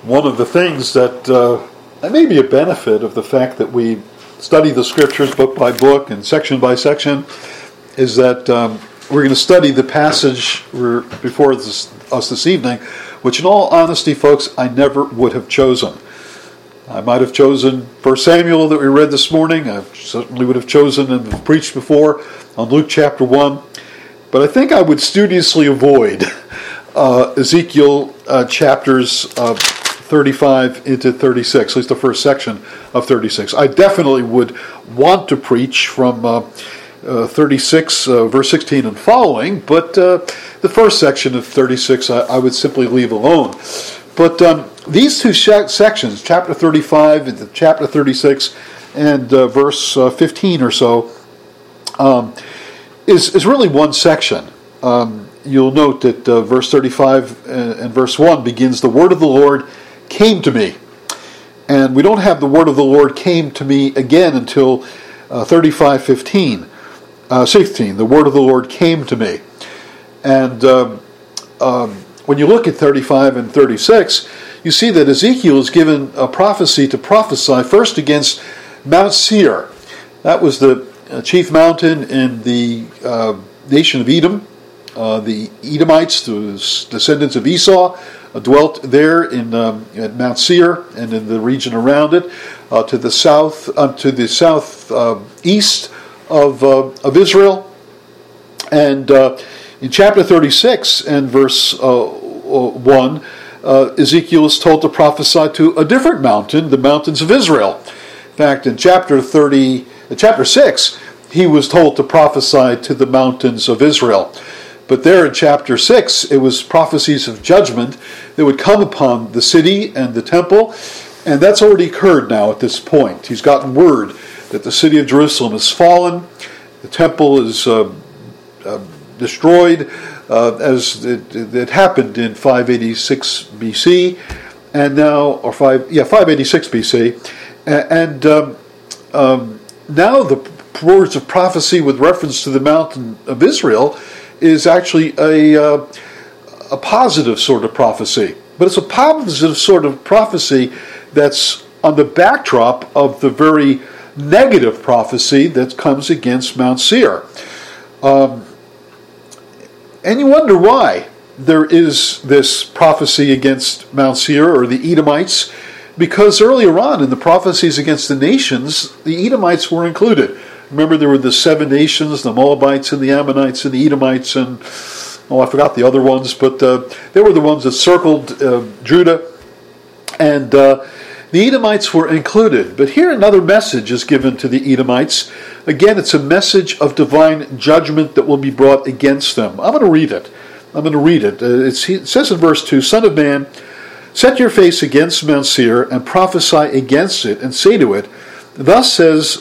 one of the things that may be a benefit of the fact that we study the scriptures book by book and section by section is that we're going to study the passage before us this evening, which in all honesty, folks, I never would have chosen. I might have chosen 1 Samuel that we read this morning. I certainly would have chosen and preached before on Luke chapter 1. But I think I would studiously avoid Ezekiel chapters 35 into 36, at least the first section of 36. I definitely would want to preach from 36, verse 16 and following, but the first section of 36 I would simply leave alone. But these two sections, chapter 35 and chapter 36 and verse 15 or so, is really one section. You'll note that verse 35 and verse 1 begins, "The word of the Lord came to me." And we don't have the word of the Lord came to me again until 35:16. The word of the Lord came to me. And when you look at 35 and 36, you see that Ezekiel is given a prophecy to prophesy first against Mount Seir. That was the chief mountain in the nation of Edom. The Edomites, the descendants of Esau, dwelt there at Mount Seir and in the region around it, to the southeast of Israel. And in chapter 36 and verse 1, Ezekiel is told to prophesy to a different mountain, the mountains of Israel. In fact, in chapter 6, he was told to prophesy to the mountains of Israel. But there in chapter 6, it was prophecies of judgment that would come upon the city and the temple, and that's already occurred now at this point. He's gotten word that the city of Jerusalem has fallen, the temple is destroyed, as it happened in 586 BC, and now, 586 BC, and now the words of prophecy with reference to the mountain of Israel is actually a positive sort of prophecy. But it's a positive sort of prophecy that's on the backdrop of the very negative prophecy that comes against Mount Seir. And you wonder why there is this prophecy against Mount Seir or the Edomites, because earlier on in the prophecies against the nations, the Edomites were included. Remember, there were the 7 nations, the Moabites and the Ammonites and the Edomites and, I forgot the other ones, but they were the ones that circled Judah, and the Edomites were included. But here another message is given to the Edomites. Again, it's a message of divine judgment that will be brought against them. I'm going to read it. It says in verse 2, "Son of man, set your face against Mount Seir and prophesy against it and say to it, Thus says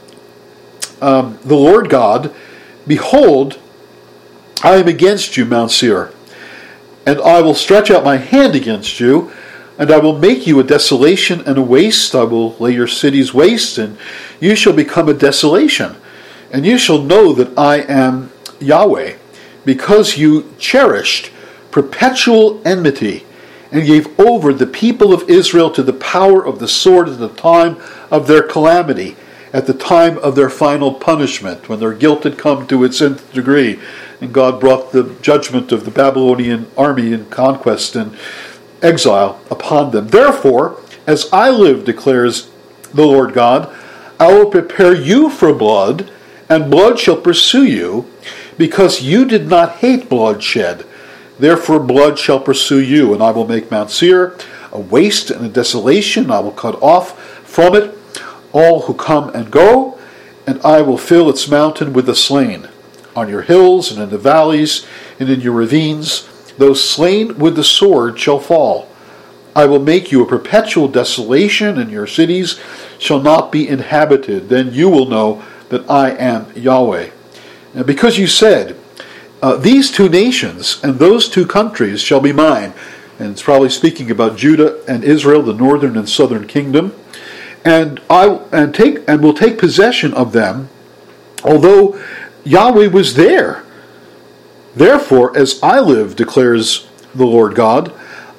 the Lord God, Behold, I am against you, Mount Seir, and I will stretch out my hand against you, and I will make you a desolation and a waste. I will lay your cities waste, and you shall become a desolation. And you shall know that I am Yahweh, because you cherished perpetual enmity, and gave over the people of Israel to the power of the sword at the time of their calamity, at the time of their final punishment, when their guilt had come to its nth degree, and God brought the judgment of the Babylonian army in conquest and exile upon them. Therefore, as I live, declares the Lord God, I will prepare you for blood, and blood shall pursue you, because you did not hate bloodshed. Therefore blood shall pursue you, and I will make Mount Seir a waste and a desolation. I will cut off from it all who come and go, and I will fill its mountain with the slain. On your hills and in the valleys and in your ravines, those slain with the sword shall fall. I will make you a perpetual desolation, and your cities shall not be inhabited. Then you will know that I am Yahweh. And because you said, these 2 nations and those 2 countries shall be mine, and it's probably speaking about Judah and Israel, the northern and southern kingdom, and will take possession of them, although Yahweh was there. Therefore, as I live, declares the Lord God,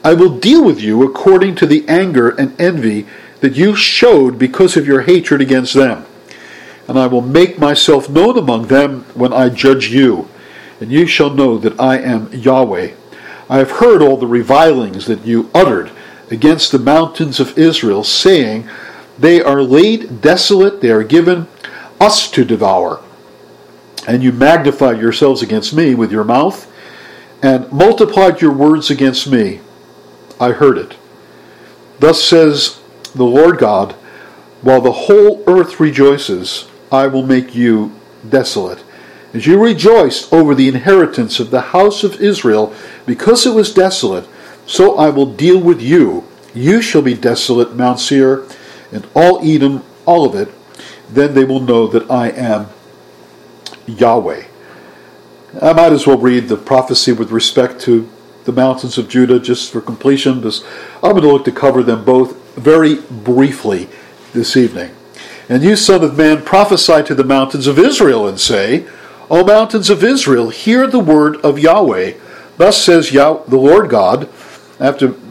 I will deal with you according to the anger and envy that you showed because of your hatred against them. And I will make myself known among them when I judge you, and you shall know that I am Yahweh. I have heard all the revilings that you uttered against the mountains of Israel, saying, they are laid desolate, they are given us to devour. And you magnified yourselves against me with your mouth, and multiplied your words against me. I heard it. Thus says the Lord God, while the whole earth rejoices, I will make you desolate. As you rejoiced over the inheritance of the house of Israel, because it was desolate, so I will deal with you. You shall be desolate, Mount Seir, and all Edom, all of it. Then they will know that I am Yahweh. I might as well read the prophecy with respect to the mountains of Judah just for completion, because I'm going to look to cover them both very briefly this evening. And you, son of man, prophesy to the mountains of Israel and say, O mountains of Israel, hear the word of Yahweh. Thus says the Lord God. I have to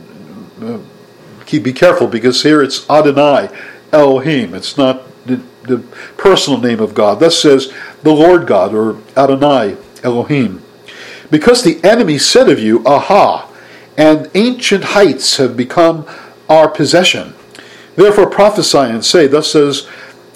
be careful, because here it's Adonai Elohim. It's not the personal name of God. Thus says the Lord God, or Adonai Elohim. Because the enemy said of you, Aha, and ancient heights have become our possession. Therefore prophesy and say, Thus says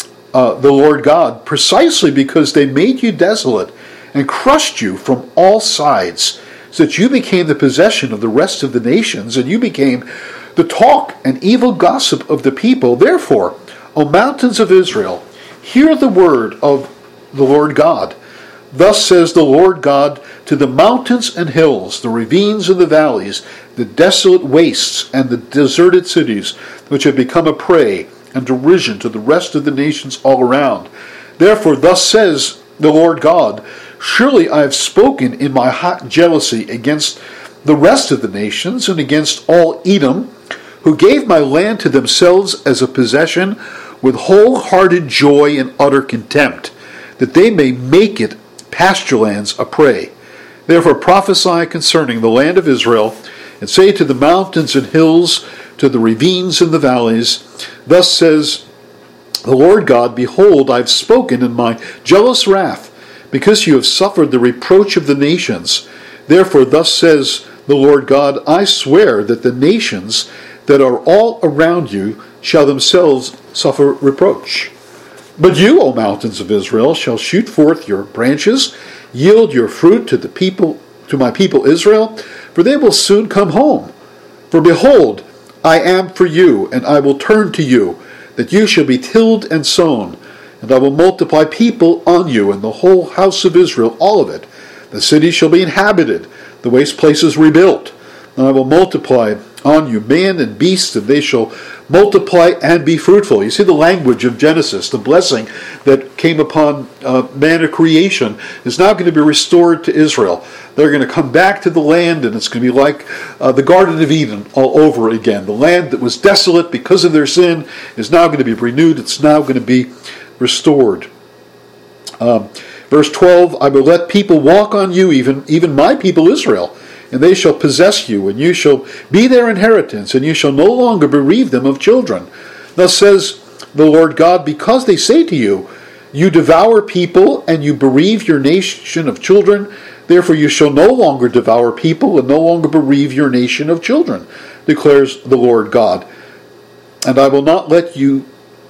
the Lord God, precisely because they made you desolate and crushed you from all sides, so that you became the possession of the rest of the nations, and you became the talk and evil gossip of the people. Therefore, O mountains of Israel, hear the word of the Lord God. Thus says the Lord God to the mountains and hills, the ravines and the valleys, the desolate wastes and the deserted cities, which have become a prey and derision to the rest of the nations all around. Therefore, thus says the Lord God, surely I have spoken in my hot jealousy against the rest of the nations and against all Edom, who gave my land to themselves as a possession with wholehearted joy and utter contempt, that they may make it pasture lands a prey. Therefore prophesy concerning the land of Israel, and say to the mountains and hills, to the ravines and the valleys, Thus says the Lord God, Behold, I have spoken in my jealous wrath, because you have suffered the reproach of the nations. Therefore thus says the Lord God, I swear that the nations that are all around you shall themselves suffer reproach. But you, O mountains of Israel, shall shoot forth your branches, yield your fruit to my people Israel, for they will soon come home. For behold, I am for you, and I will turn to you, that you shall be tilled and sown, and I will multiply people on you, and the whole house of Israel, all of it. The cities shall be inhabited, the waste places rebuilt, and I will multiply on you man and beast, and they shall multiply and be fruitful. You see the language of Genesis. The blessing that came upon man at creation is now going to be restored to Israel. They're going to come back to the land, and it's going to be like the Garden of Eden all over again. The land that was desolate because of their sin is now going to be renewed. It's now going to be restored. Verse 12, I will let people walk on you, even my people Israel, and they shall possess you, and you shall be their inheritance, and you shall no longer bereave them of children. Thus says the Lord God, because they say to you, you devour people, and you bereave your nation of children, therefore you shall no longer devour people, and no longer bereave your nation of children, declares the Lord God. And I will not let you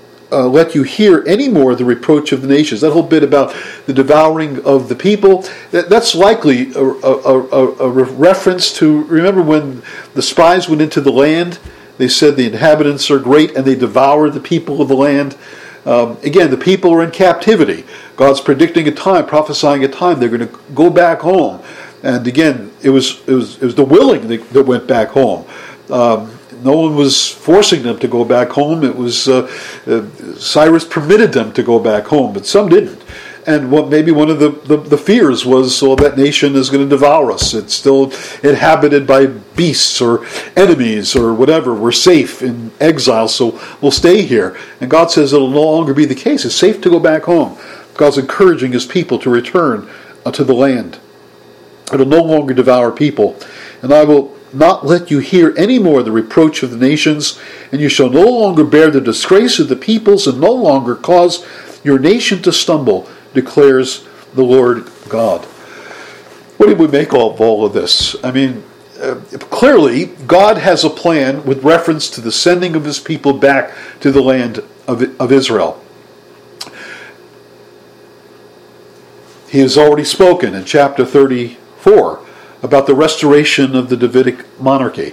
hear any more the reproach of the nations. That whole bit about the devouring of the people, that's likely a reference to, remember when the spies went into the land, they said the inhabitants are great and they devour the people of the land. Again, the people are in captivity. God's predicting a time, prophesying a time, they're going to go back home. And again, it was the willing that went back home. No one was forcing them to go back home. It was Cyrus permitted them to go back home, but some didn't. And maybe one of the fears was, that nation is going to devour us. It's still inhabited by beasts or enemies or whatever. We're safe in exile, so we'll stay here. And God says it'll no longer be the case. It's safe to go back home. God's encouraging his people to return to the land. It'll no longer devour people. And I will not let you hear any more the reproach of the nations, and you shall no longer bear the disgrace of the peoples, and no longer cause your nation to stumble, declares the Lord God. What do we make of all of this? I mean, clearly, God has a plan with reference to the sending of his people back to the land of Israel. He has already spoken in chapter 34 about the restoration of the Davidic monarchy.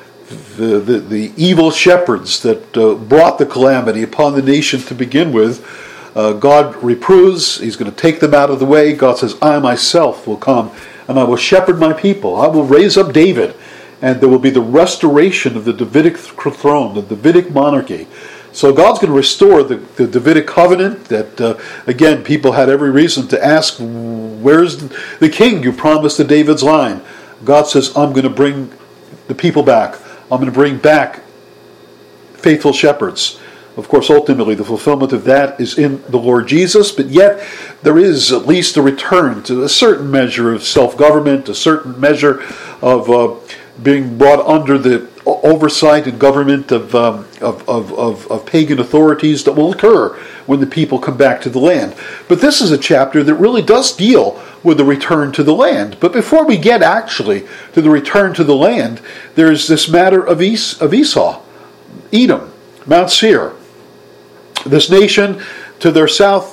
The evil shepherds that brought the calamity upon the nation to begin with, God reproves. He's going to take them out of the way. God says, I myself will come and I will shepherd my people. I will raise up David, and there will be the restoration of the Davidic throne, the Davidic monarchy. So God's going to restore the Davidic covenant that, again, people had every reason to ask, where's the king you promised to David's line? God says, I'm going to bring the people back. I'm going to bring back faithful shepherds. Of course, ultimately, the fulfillment of that is in the Lord Jesus, but yet there is at least a return to a certain measure of self-government, a certain measure of being brought under the oversight and government of pagan authorities that will occur when the people come back to the land. But this is a chapter that really does deal with the return to the land. But before we get actually to the return to the land, there's this matter of Esau, Edom, Mount Seir. This nation to their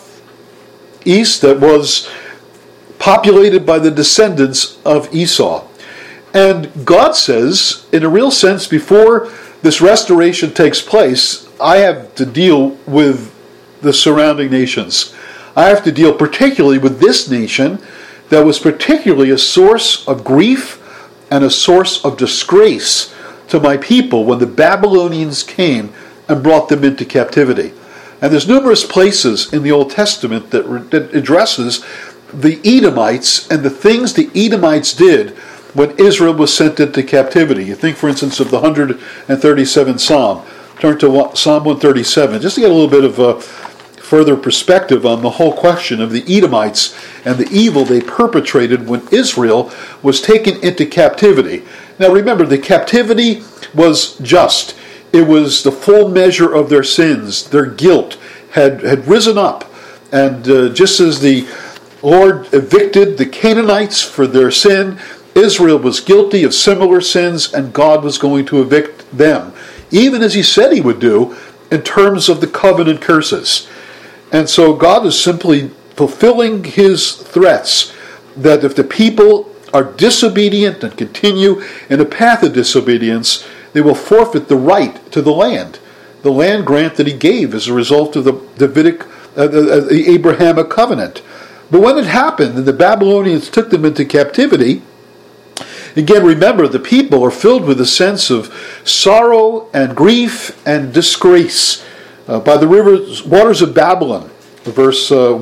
southeast that was populated by the descendants of Esau. And God says, in a real sense, before this restoration takes place, I have to deal with the surrounding nations. I have to deal particularly with this nation that was particularly a source of grief and a source of disgrace to my people when the Babylonians came and brought them into captivity. And there's numerous places in the Old Testament that addresses the Edomites and the things the Edomites did when Israel was sent into captivity. You think, for instance, of the 137th Psalm. Turn to Psalm 137, just to get a little bit of a further perspective on the whole question of the Edomites and the evil they perpetrated when Israel was taken into captivity. Now remember, the captivity was just. It was the full measure of their sins. Their guilt had risen up. And just as the Lord evicted the Canaanites for their sin, Israel was guilty of similar sins, and God was going to evict them, even as he said he would do in terms of the covenant curses. And so God is simply fulfilling his threats that if the people are disobedient and continue in a path of disobedience, they will forfeit the right to the land grant that he gave as a result of the Davidic, the Abrahamic covenant. But when it happened and the Babylonians took them into captivity, again, remember, the people are filled with a sense of sorrow and grief and disgrace. By the waters of Babylon, verse 1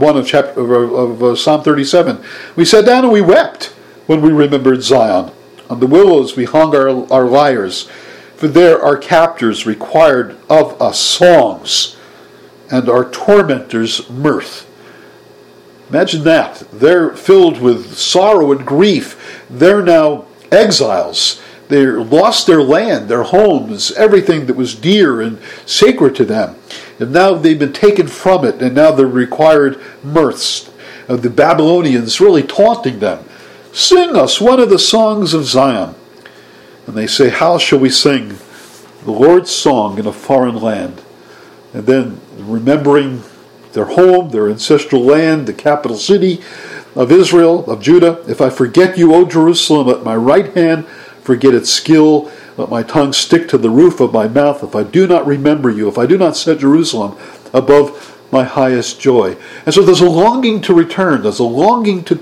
of Psalm 37, we sat down and we wept when we remembered Zion. On the willows we hung our lyres, for there our captors required of us songs, and our tormentors mirth. Imagine that. They're filled with sorrow and grief. They're now exiles. They lost their land, their homes, everything that was dear and sacred to them. And now they've been taken from it, and now they're required mirths of the Babylonians really taunting them. Sing us one of the songs of Zion. And they say, how shall we sing the Lord's song in a foreign land? And then remembering their home, their ancestral land, the capital city of Israel, of Judah. If I forget you, O Jerusalem, let my right hand forget its skill. Let my tongue stick to the roof of my mouth. If I do not remember you, if I do not set Jerusalem above my highest joy. And so there's a longing to return. There's a longing to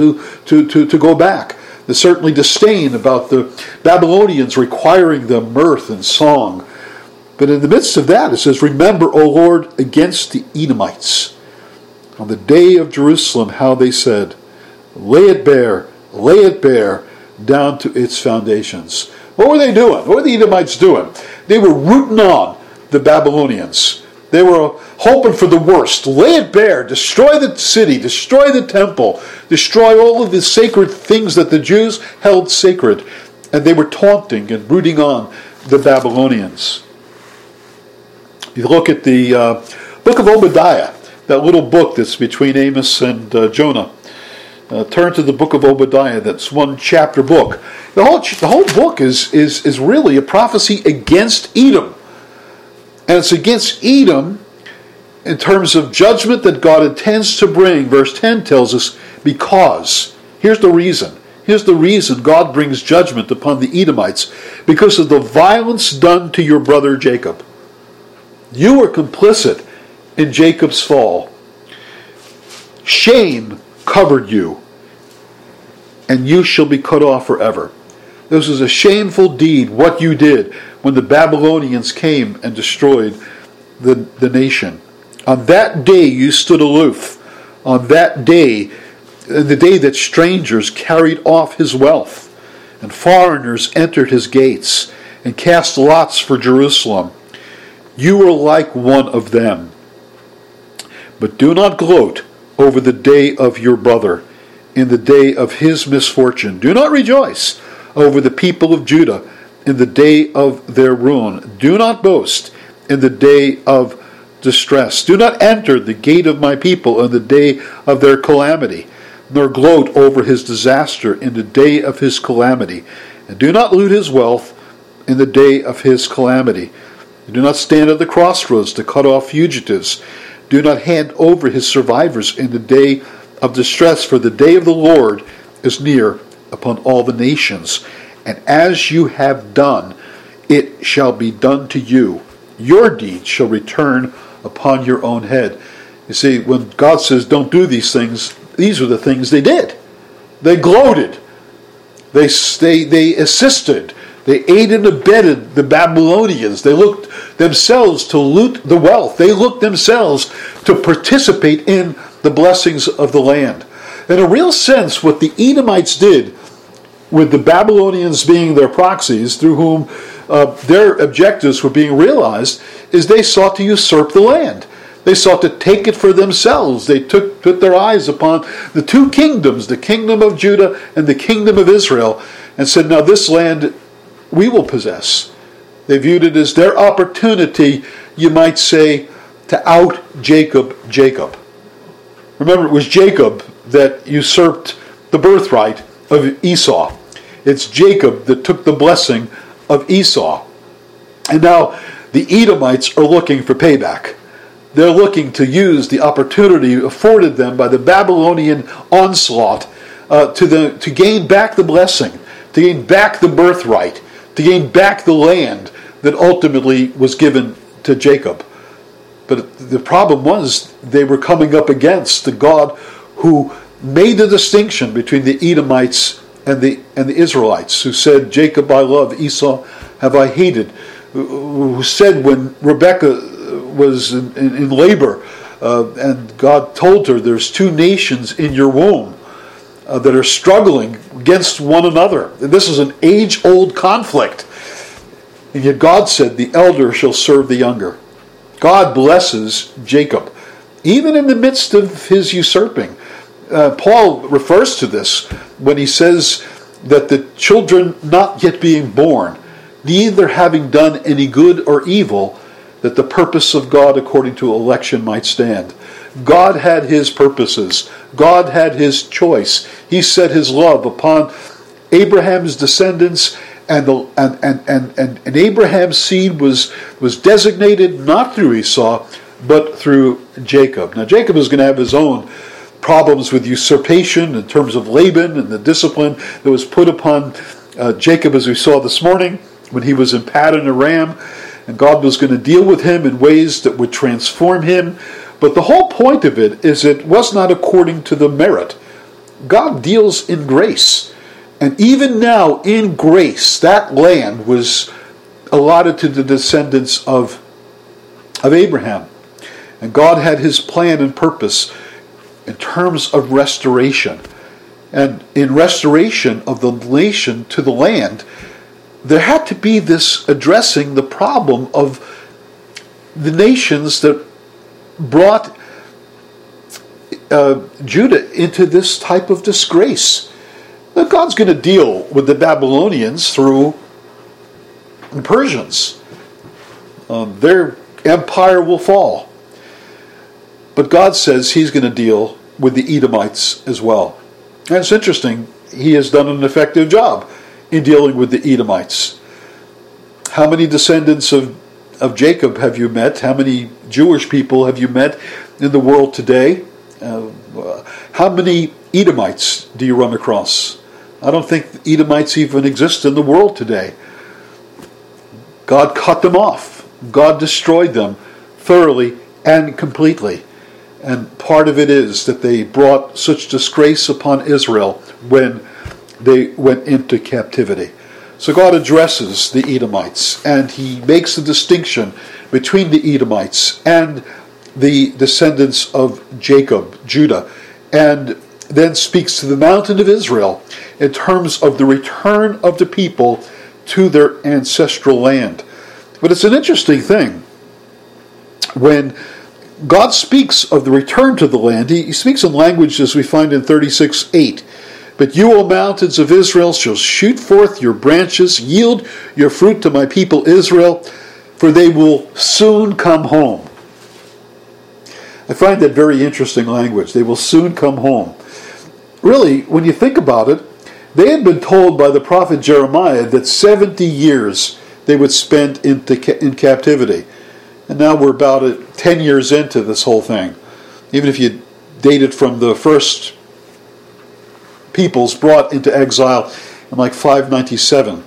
go back. There's certainly disdain about the Babylonians requiring them mirth and song. But in the midst of that, it says, remember, O Lord, against the Edomites. On the day of Jerusalem, how they said, lay it bare, down to its foundations. What were they doing? What were the Edomites doing? They were rooting on the Babylonians. They were hoping for the worst. Lay it bare, destroy the city, destroy the temple, destroy all of the sacred things that the Jews held sacred. And they were taunting and rooting on the Babylonians. You look at the book of Obadiah, that little book that's between Amos and Jonah. Turn to the book of Obadiah. That's one chapter book. The whole book is really a prophecy against Edom. And it's against Edom in terms of judgment that God intends to bring. Verse 10 tells us, because. Here's the reason. Here's the reason God brings judgment upon the Edomites. Because of the violence done to your brother Jacob. You were complicit in Jacob's fall. Shame covered you, and you shall be cut off forever. This is a shameful deed, what you did when the Babylonians came and destroyed the nation. On that day you stood aloof. On that day, the day that strangers carried off his wealth, and foreigners entered his gates, and cast lots for Jerusalem. You were like one of them. But do not gloat over the day of your brother, in the day of his misfortune. Do not rejoice over the people of Judah in the day of their ruin. Do not boast in the day of distress. Do not enter the gate of my people in the day of their calamity, nor gloat over his disaster in the day of his calamity. And do not loot his wealth in the day of his calamity. Do not stand at the crossroads to cut off fugitives. Do not hand over his survivors in the day of distress, for the day of the Lord is near upon all the nations. And as you have done, it shall be done to you. Your deeds shall return upon your own head. You see, when God says don't do these things, these are the things they did. They gloated. They assisted. They aided and abetted the Babylonians. They looked themselves to loot the wealth. They looked themselves to participate in the blessings of the land. In a real sense, what the Edomites did, with the Babylonians being their proxies, through whom their objectives were being realized, is they sought to usurp the land. They sought to take it for themselves. They put their eyes upon the two kingdoms, the kingdom of Judah and the kingdom of Israel, and said, now this land we will possess. They viewed it as their opportunity, you might say, to out Jacob. Remember, it was Jacob that usurped the birthright of Esau. It's Jacob that took the blessing of Esau. And now the Edomites are looking for payback. They're looking to use the opportunity afforded them by the Babylonian onslaught to gain back the blessing, to gain back the birthright, to gain back the land that ultimately was given to Jacob. But the problem was they were coming up against the God who made the distinction between the Edomites and the Israelites, who said, Jacob I love, Esau have I hated, who said when Rebekah was in labor and God told her there's two nations in your womb that are struggling against one another. And this is an age-old conflict. And yet God said, the elder shall serve the younger. God blesses Jacob, even in the midst of his usurping. Paul refers to this when he says that the children not yet being born, neither having done any good or evil, that the purpose of God according to election might stand. God had his purposes. God had his choice. He set his love upon Abraham's descendants, and Abraham's seed was designated not through Esau, but through Jacob. Now Jacob is going to have his own problems with usurpation in terms of Laban and the discipline that was put upon Jacob, as we saw this morning, when he was in Paddan Aram, and God was going to deal with him in ways that would transform him. But the whole point of it is it was not according to the merit. God deals in grace. And even now, in grace, that land was allotted to the descendants of Abraham. And God had his plan and purpose in terms of restoration. And in restoration of the nation to the land, there had to be this addressing the problem of the nations that brought Judah into this type of disgrace. Now, God's going to deal with the Babylonians through the Persians. Their empire will fall. But God says he's going to deal with the Edomites as well. And it's interesting, he has done an effective job in dealing with the Edomites. How many descendants of Jacob have you met? How many Jewish people have you met in the world today? How many Edomites do you run across? I don't think Edomites even exist in the world today. God cut them off. God destroyed them thoroughly and completely. And part of it is that they brought such disgrace upon Israel when they went into captivity. So God addresses the Edomites, and he makes the distinction between the Edomites and the descendants of Jacob, Judah, and then speaks to the mountain of Israel in terms of the return of the people to their ancestral land. But it's an interesting thing. When God speaks of the return to the land, he speaks in language as we find in 36:8. But you, O mountains of Israel, shall shoot forth your branches, yield your fruit to my people Israel, for they will soon come home. I find that very interesting language. They will soon come home. Really, when you think about it, they had been told by the prophet Jeremiah that 70 years they would spend in captivity. And now we're about 10 years into this whole thing. Even if you date it from the first peoples brought into exile in like 597,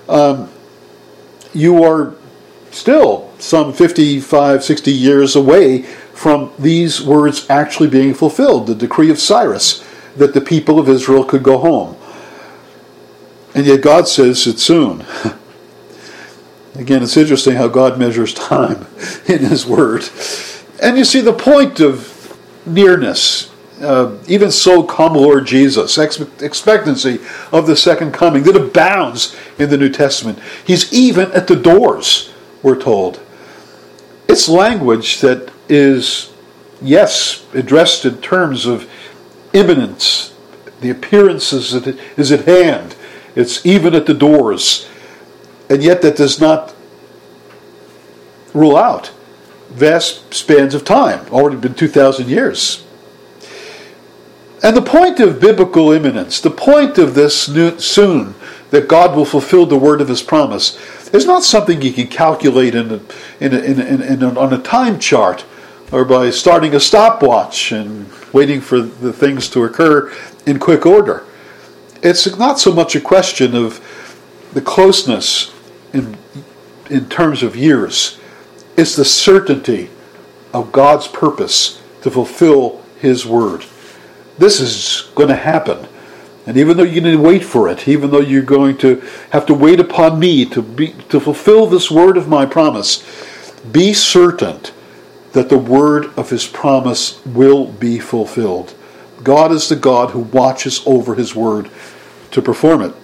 you are still some 55, 60 years away from these words actually being fulfilled, the decree of Cyrus, that the people of Israel could go home. And yet God says it's soon. Again, it's interesting how God measures time in his word. And you see the point of nearness. Even so come Lord Jesus. Expectancy of the second coming that abounds in the New Testament. He's even at the doors, we're told. It's language that is, yes, addressed in terms of imminence. The appearance is at hand. It's even at the doors. And yet that does not rule out vast spans of time. Already been 2,000 years. And the point of biblical imminence, the point of this soon, that God will fulfill the word of his promise, is not something you can calculate on a time chart, or by starting a stopwatch and waiting for the things to occur in quick order. It's not so much a question of the closeness in terms of years. It's the certainty of God's purpose to fulfill his word. This is going to happen. And even though you're going to wait for it, even though you're going to have to wait upon me to fulfill this word of my promise, be certain that the word of his promise will be fulfilled. God is the God who watches over his word to perform it.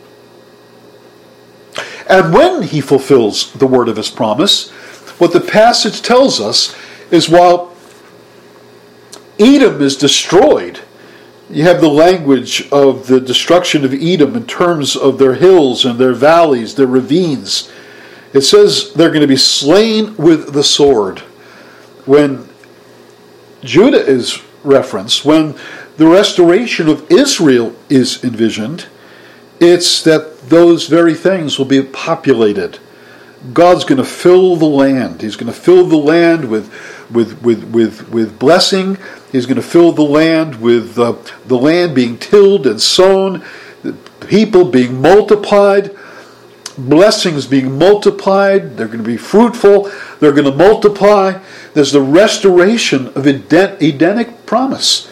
And when he fulfills the word of his promise, what the passage tells us is while Edom is destroyed, you have the language of the destruction of Edom in terms of their hills and their valleys, their ravines. It says they're going to be slain with the sword. When Judah is referenced, when the restoration of Israel is envisioned, it's that those very things will be populated. God's going to fill the land. He's going to fill the land with blessing. He's going to fill the land with the land being tilled and sown, the people being multiplied, blessings being multiplied. They're going to be fruitful. They're going to multiply. There's the restoration of Edenic promise.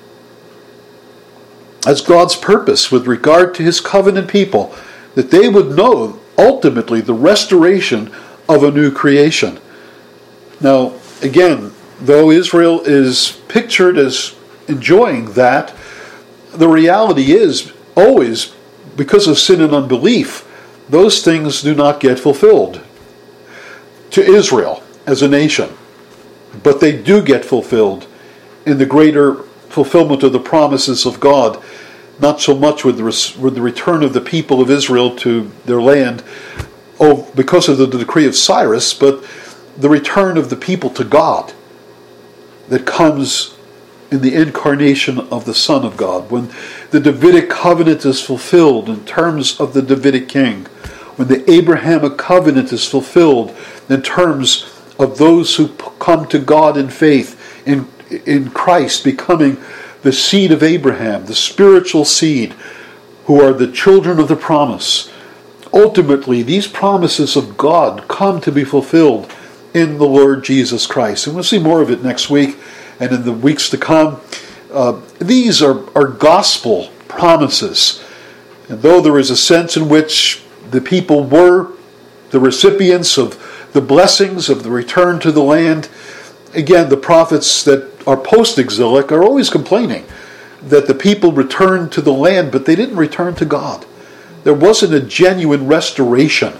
That's God's purpose with regard to his covenant people, that they would know ultimately the restoration of a new creation. Now, again, though Israel is pictured as enjoying that, the reality is always, because of sin and unbelief, those things do not get fulfilled to Israel as a nation. But they do get fulfilled in the greater fulfillment of the promises of God not so much with the return of the people of Israel to their land, because of the decree of Cyrus, but the return of the people to God that comes in the incarnation of the Son of God, when the Davidic covenant is fulfilled in terms of the Davidic king, when the Abrahamic covenant is fulfilled in terms of those who come to God in faith in Christ, becoming the seed of Abraham, the spiritual seed, who are the children of the promise. Ultimately, these promises of God come to be fulfilled in the Lord Jesus Christ. And we'll see more of it next week and in the weeks to come. These are gospel promises. And though there is a sense in which the people were the recipients of the blessings of the return to the land, again, the prophets that are post-exilic are always complaining that the people returned to the land, but they didn't return to God. There wasn't a genuine restoration.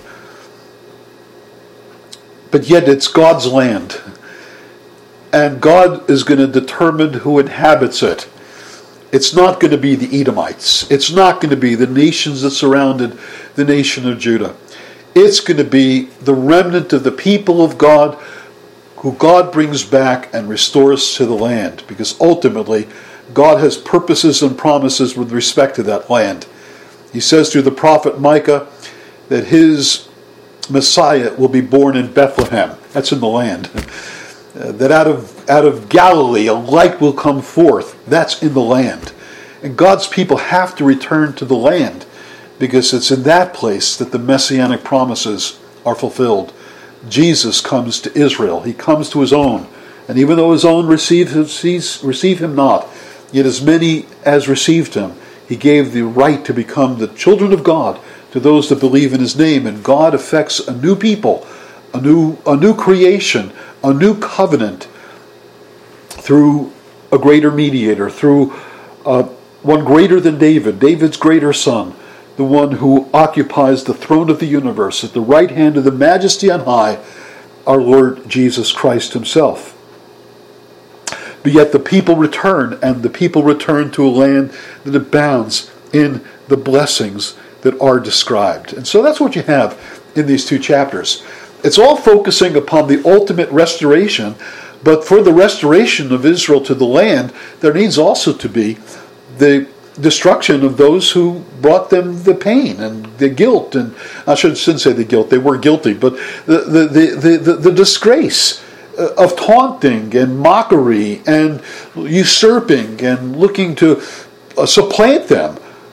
But yet it's God's land. And God is going to determine who inhabits it. It's not going to be the Edomites. It's not going to be the nations that surrounded the nation of Judah. It's going to be the remnant of the people of God who God brings back and restores to the land. Because ultimately, God has purposes and promises with respect to that land. He says through the prophet Micah that his Messiah will be born in Bethlehem. That's in the land. That out of Galilee a light will come forth. That's in the land. And God's people have to return to the land because it's in that place that the messianic promises are fulfilled. Jesus comes to Israel. He comes to his own. And even though his own receive him not, yet as many as received him, he gave the right to become the children of God to those that believe in his name. And God affects a new people, a new creation, a new covenant through a greater mediator, through one greater than David, David's greater son, the one who occupies the throne of the universe at the right hand of the majesty on high, our Lord Jesus Christ himself. But yet the people return, and the people return to a land that abounds in the blessings that are described. And so that's what you have in these two chapters. It's all focusing upon the ultimate restoration, but for the restoration of Israel to the land, there needs also to be the destruction of those who brought them the pain and the guilt, and I shouldn't say the guilt, they were guilty, but the disgrace of taunting and mockery and usurping and looking to supplant them.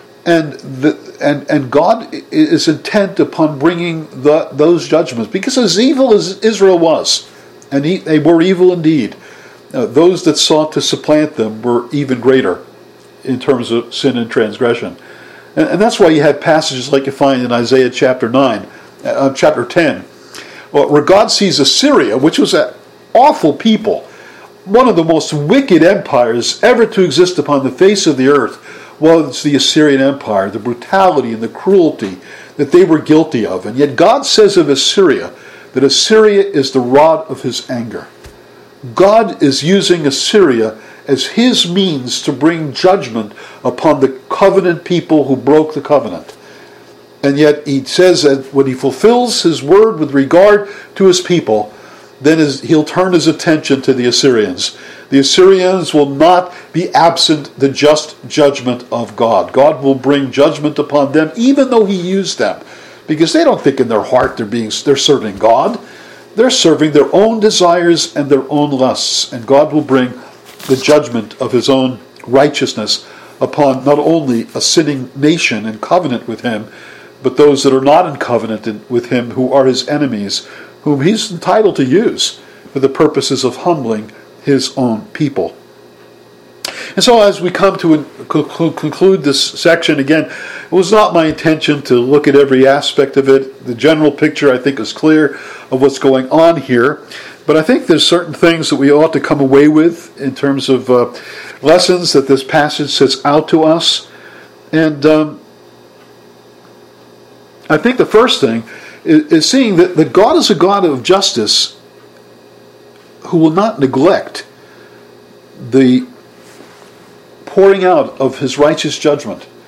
And God is intent upon bringing those judgments, because as evil as Israel was, and they were evil indeed, those that sought to supplant them were even greater in terms of sin and transgression. And that's why you have passages like you find in Isaiah chapter 10, where God sees Assyria, which was an awful people, one of the most wicked empires ever to exist upon the face of the earth, was the Assyrian Empire, the brutality and the cruelty that they were guilty of. And yet God says of Assyria that Assyria is the rod of his anger. God is using Assyria as his means to bring judgment upon the covenant people who broke the covenant. And yet he says that when he fulfills his word with regard to his people, then he'll turn his attention to the Assyrians. The Assyrians will not be absent the just judgment of God. God will bring judgment upon them, even though he used them, because they don't think in their heart they're serving God. They're serving their own desires and their own lusts, and God will bring the judgment of his own righteousness upon not only a sinning nation in covenant with him, but those that are not in covenant with him, who are his enemies, whom he's entitled to use for the purposes of humbling his own people. And so as we come to conclude this section, again, it was not my intention to look at every aspect of it. The general picture, I think, is clear of what's going on here. But I think there's certain things that we ought to come away with in terms of lessons that this passage sets out to us. And I think the first thing is seeing that God is a God of justice who will not neglect the pouring out of his righteous judgment.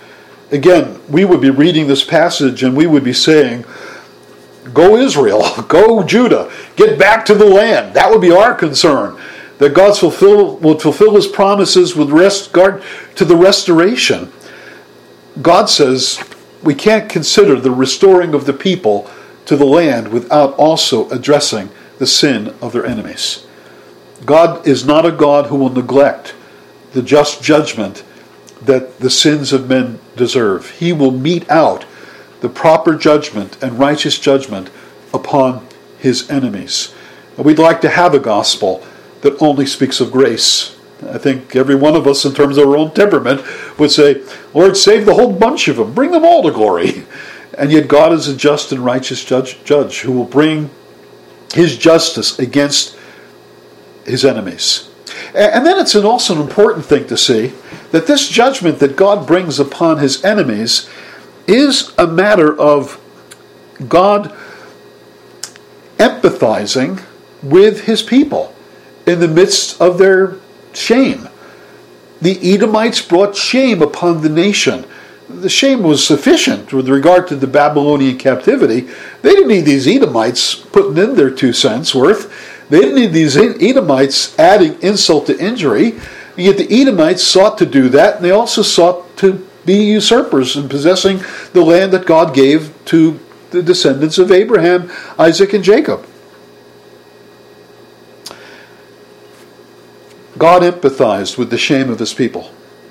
Again, we would be reading this passage and we would be saying, go Israel, go Judah, get back to the land. That would be our concern. That God would fulfill his promises with regard to the restoration. God says we can't consider the restoring of the people to the land without also addressing the sin of their enemies. God is not a God who will neglect the just judgment that the sins of men deserve. He will mete out the proper judgment and righteous judgment upon his enemies. And we'd like to have a gospel that only speaks of grace. I think every one of us, in terms of our own temperament, would say, Lord, save the whole bunch of them. Bring them all to glory. And yet God is a just and righteous judge who will bring his justice against his enemies. And then it's also an important thing to see that this judgment that God brings upon his enemies is a matter of God empathizing with his people in the midst of their shame. The Edomites brought shame upon the nation. The shame was sufficient with regard to the Babylonian captivity. They didn't need these Edomites putting in their 2 cents worth. They didn't need these Edomites adding insult to injury. And yet the Edomites sought to do that, and they also sought to be usurpers in possessing the land that God gave to the descendants of Abraham, Isaac, and Jacob. God empathized with the shame of his people.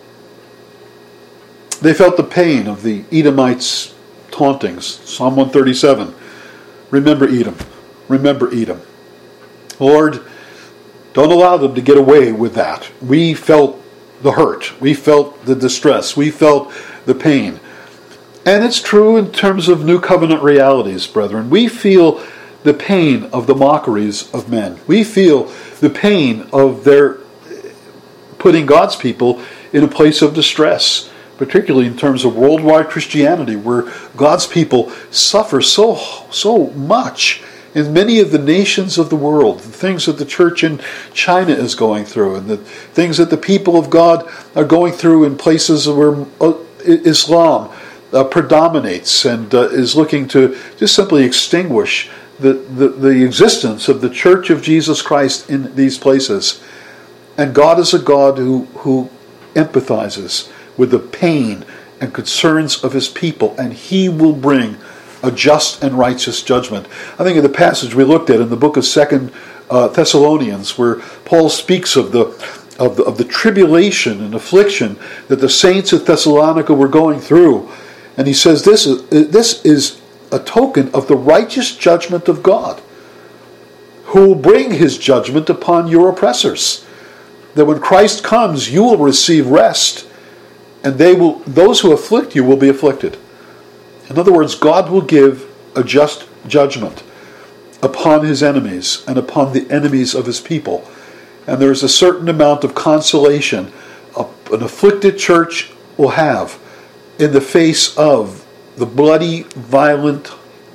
They felt the pain of the Edomites' tauntings. Psalm 137. Remember Edom. Remember Edom. Lord, don't allow them to get away with that. We felt the hurt. We felt the distress. We felt the pain. And it's true in terms of new covenant realities, brethren. We feel the pain of the mockeries of men. We feel the pain of their putting God's people in a place of distress, particularly in terms of worldwide Christianity, where God's people suffer so much in many of the nations of the world, the things that the church in China is going through, and the things that the people of God are going through in places where Islam predominates and is looking to just simply extinguish the existence of the Church of Jesus Christ in these places. And God is a God who empathizes with the pain and concerns of his people, and he will bring a just and righteous judgment. I think of the passage we looked at in the book of 2 Thessalonians, where Paul speaks of the tribulation and affliction that the saints at Thessalonica were going through. And he says this is a token of the righteous judgment of God, who will bring his judgment upon your oppressors. That when Christ comes, you will receive rest, and those who afflict you will be afflicted. In other words, God will give a just judgment upon his enemies and upon the enemies of his people. And there is a certain amount of consolation an afflicted church will have in the face of the bloody, violent,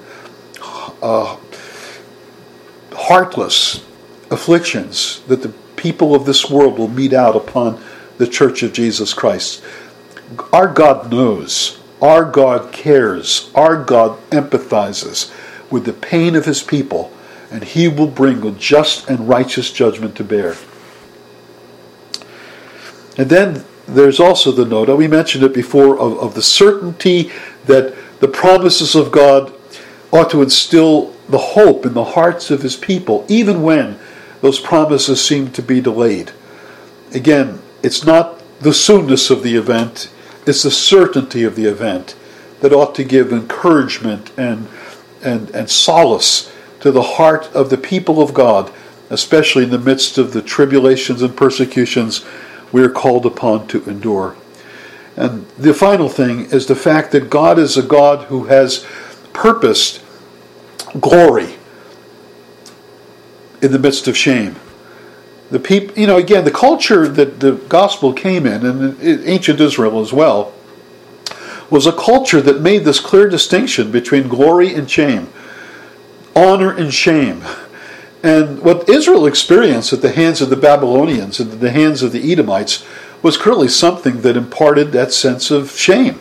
heartless afflictions that the people of this world will mete out upon the Church of Jesus Christ. Our God knows. Our God cares. Our God empathizes with the pain of his people, and he will bring a just and righteous judgment to bear. And then there's also the note, we mentioned it before, of the certainty that the promises of God ought to instill the hope in the hearts of his people, even when those promises seem to be delayed. Again, it's not the soonness of the event, it's the certainty of the event that ought to give encouragement and solace to the heart of the people of God, especially in the midst of the tribulations and persecutions we are called upon to endure. And the final thing is the fact that God is a God who has purposed glory in the midst of shame. The people, again, the culture that the gospel came in, and ancient Israel as well, was a culture that made this clear distinction between glory and shame, honor and shame. And what Israel experienced at the hands of the Babylonians and at the hands of the Edomites was clearly something that imparted that sense of shame.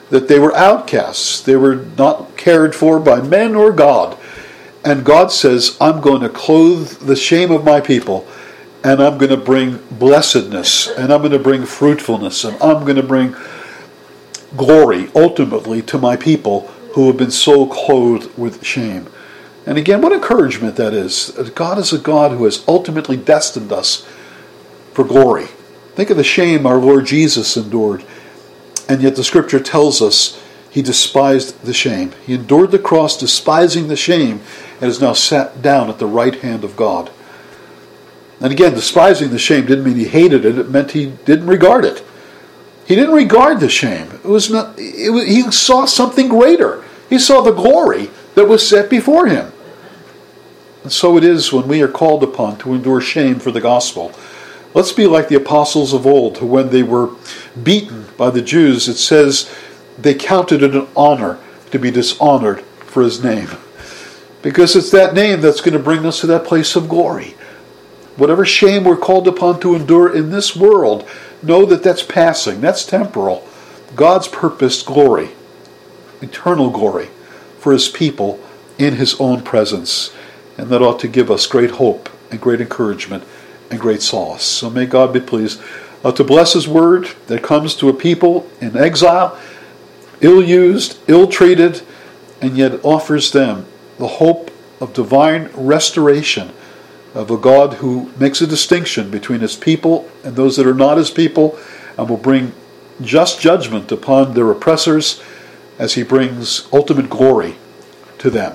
that they were outcasts. They were not cared for by men or God. And God says, I'm going to clothe the shame of my people, and I'm going to bring blessedness, and I'm going to bring fruitfulness, and I'm going to bring glory ultimately to my people who have been so clothed with shame. And again, what encouragement that is. God is a God who has ultimately destined us for glory. Think of the shame our Lord Jesus endured. And yet the scripture tells us he despised the shame. He endured the cross, despising the shame, and is now sat down at the right hand of God. And again, despising the shame didn't mean he hated it. It meant he didn't regard it. He didn't regard the shame. He saw something greater. He saw the glory that was set before him. And so it is when we are called upon to endure shame for the gospel. Let's be like the apostles of old, who when they were beaten by the Jews, it says they counted it an honor to be dishonored for his name. Because it's that name that's going to bring us to that place of glory. Whatever shame we're called upon to endure in this world, know that that's passing, that's temporal. God's purposed glory, eternal glory, for his people in his own presence. And that ought to give us great hope and great encouragement and great solace. So may God be pleased to bless his word that comes to a people in exile, ill-used, ill-treated, and yet offers them the hope of divine restoration of a God who makes a distinction between his people and those that are not his people, and will bring just judgment upon their oppressors as he brings ultimate glory to them.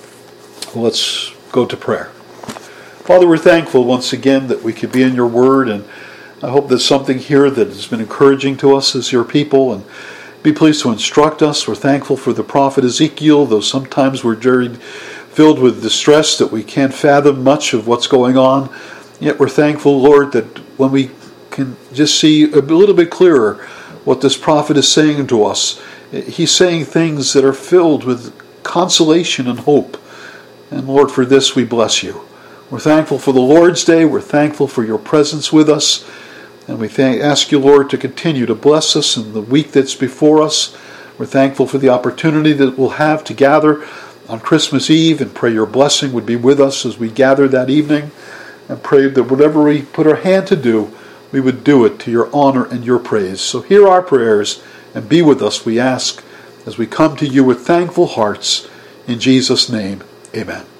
Let's go to prayer. Father, we're thankful once again that we could be in your word, and I hope there's something here that has been encouraging to us as your people, and be pleased to instruct us. We're thankful for the prophet Ezekiel, though sometimes we're very filled with distress that we can't fathom much of what's going on. Yet we're thankful, Lord, that when we can just see a little bit clearer what this prophet is saying to us, he's saying things that are filled with consolation and hope. And Lord, for this we bless you. We're thankful for the Lord's Day. We're thankful for your presence with us. And we ask you, Lord, to continue to bless us in the week that's before us. We're thankful for the opportunity that we'll have to gather on Christmas Eve, and pray your blessing would be with us as we gather that evening, and pray that whatever we put our hand to do, we would do it to your honor and your praise. So hear our prayers and be with us, we ask, as we come to you with thankful hearts. In Jesus' name, amen.